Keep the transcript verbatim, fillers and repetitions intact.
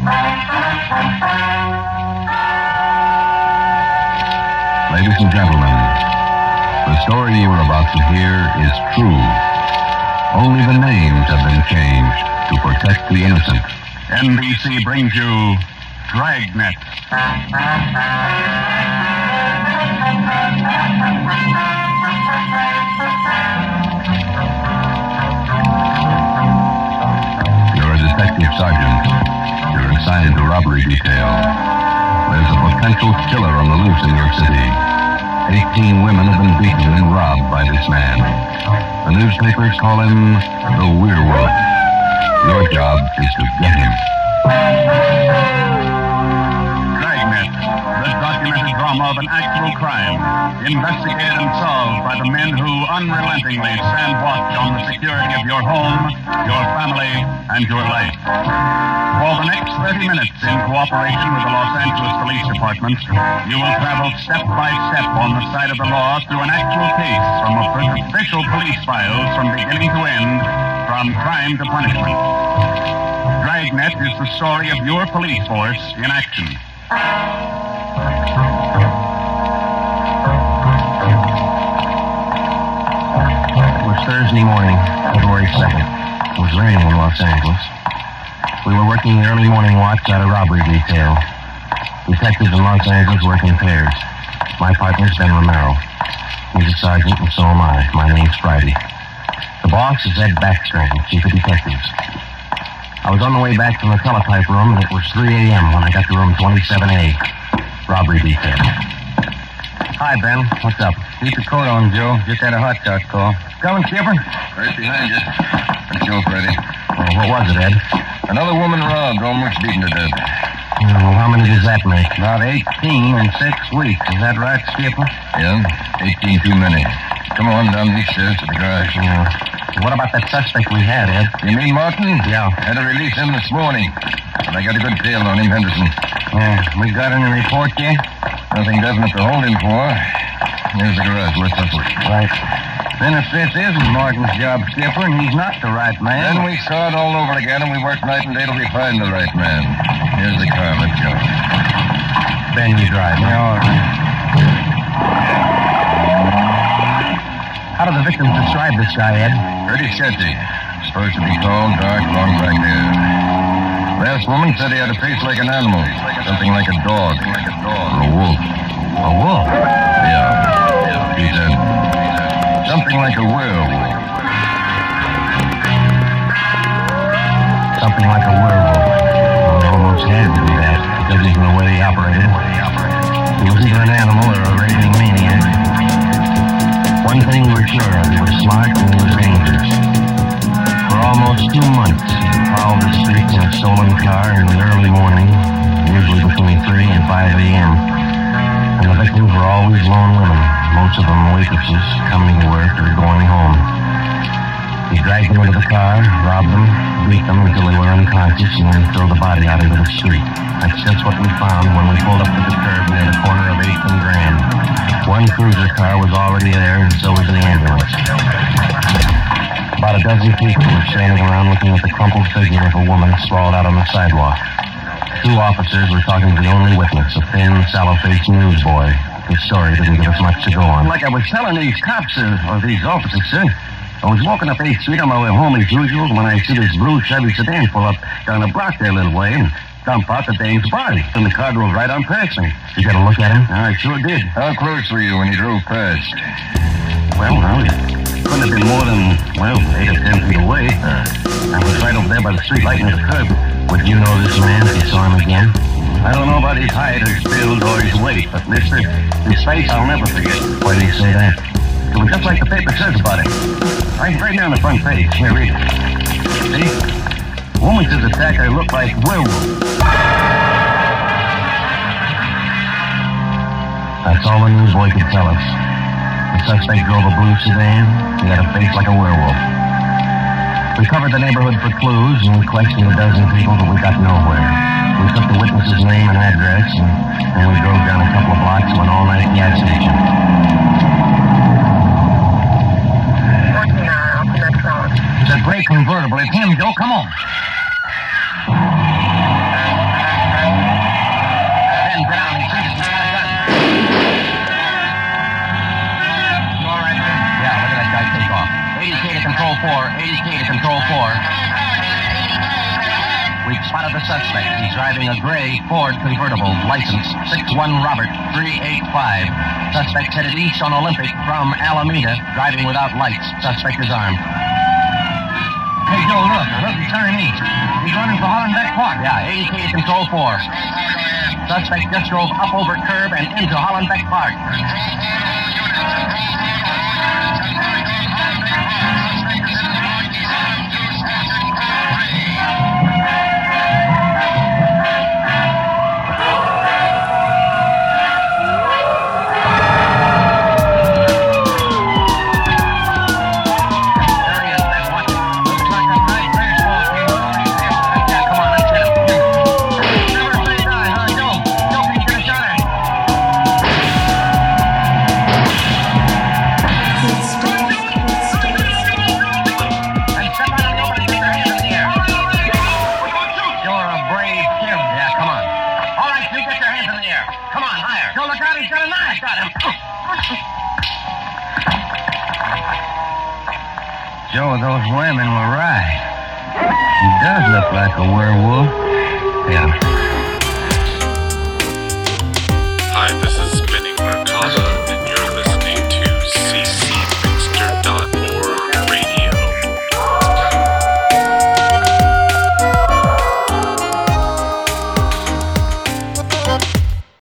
Ladies and gentlemen, the story you are about to hear is true. Only the names have been changed to protect the innocent. N B C brings you Dragnet. You're a detective sergeant. You're assigned to robbery detail. There's a potential killer on the loose in your city. Eighteen women have been beaten and robbed by this man. The newspapers call him the Werewolf. Your job is to get him. Dragnet, the documented drama of an actual crime, investigated and solved by the men who unrelentingly stand watch on the security of your home, your family, and your life. For the next thirty minutes, in cooperation with the Los Angeles Police Department, you will travel step by step on the side of the law through an actual case from official police files from beginning to end, from crime to punishment. Dragnet is the story of your police force in action. It was Thursday morning, February second. It was raining in Los Angeles. We were working the early morning watch at a robbery detail. Detectives in Los Angeles work in pairs. My partner's Ben Romero. He's a sergeant, and so am I. My name's Friday. The boss is Ed Backstrand, chief of detectives. I was on the way back from the teletype room, and it was three a.m. when I got to room twenty-seven A, robbery detail. Hi, Ben. What's up? Keep your coat on, Joe. Just had a hot shot call. Coming, Skipper? Right behind you. Let's go, Freddy. Oh, what was it, Ed? Another woman robbed, almost beaten to death. Oh, how many does that make? About eighteen in six weeks. Is that right, Skipper? Yeah, eighteen too many. Come on, down these stairs to the garage. Yeah. What about that suspect we had, Ed? You mean Martin? Yeah. Had to release him this morning. But I got a good tail on him, Henderson. Yeah. We got any report yet? Nothing definite to hold him for. Here's the garage. Let's up it. Right. Then if this isn't Martin's job, Skipper, and he's not the right man... Then we start all over again, and we work night and day till we find the right man. Here's the car. Let's go. Ben, you drive. Yeah, all right. How do the victims describe this guy, Ed? Pretty sketchy. Supposed to be tall, dark, long black hair. Last woman said he had a face like an animal. Something like a dog. Like a dog. Or a wolf. A wolf? Yeah. Yeah. He said something like a werewolf. Something like a werewolf. Well, it almost had to be that, judging from the way he operated. He was either an animal or a raving maniac. One thing we were sure of, he was smart and he was dangerous. For almost two months, he prowled the streets in a stolen car in the early morning, usually between three and five a.m. And the victims were always lone women, most of them waitresses, coming to work or going home. He dragged them into the car, robbed them, beat them until they were unconscious, and then threw the body out into the street. That's just what we found when we pulled up to the curb near the corner of eighth and Grand. One cruiser car was already there, and so was the ambulance. About a dozen people were standing around looking at the crumpled figure of a woman sprawled out on the sidewalk. Two officers were talking to the only witness, a thin, sallow-faced newsboy. His story didn't give us much to go on. Like I was telling these cops, uh, or these officers, sir, I was walking up eighth Street on my way home as usual when I see this blue Chevy sedan pull up down the block there a little way and dump out the dame's body. And the car drove right on past me. You got a look at him? I sure did. How close were you when he drove past? Well, well, it couldn't have been more than, well, eight or ten feet away. Uh, I was right over there by the street light near the curb. Would you know this man if you saw him again? I don't know about his height or his build or his weight, but mister, his face I'll never forget. Why do you say that? It was just like the paper says about him. Right, right there on the front page. Here, read it. See? Woman says attacker looked like werewolf. That's all the newsboy could tell us. The suspect drove a blue sedan. He had a face like a werewolf. We covered the neighborhood for clues, and we questioned a dozen people, but we got nowhere. We took the witness's name and address, and, and we drove down a couple of blocks to an all-night gas station. It's a gray convertible. It's him, Joe. Come on. We've spotted the suspect. He's driving a gray Ford convertible, license six one Robert three eight five. Suspect headed east on Olympic from Alameda, driving without lights. Suspect is armed. Hey, Joe, look. Look, he's turning east. He's running for Hollenbeck Park. Yeah, A E K to control four. Suspect just drove up over curb and into Hollenbeck Park. Joe, those women were right. He does look like a werewolf. Yeah.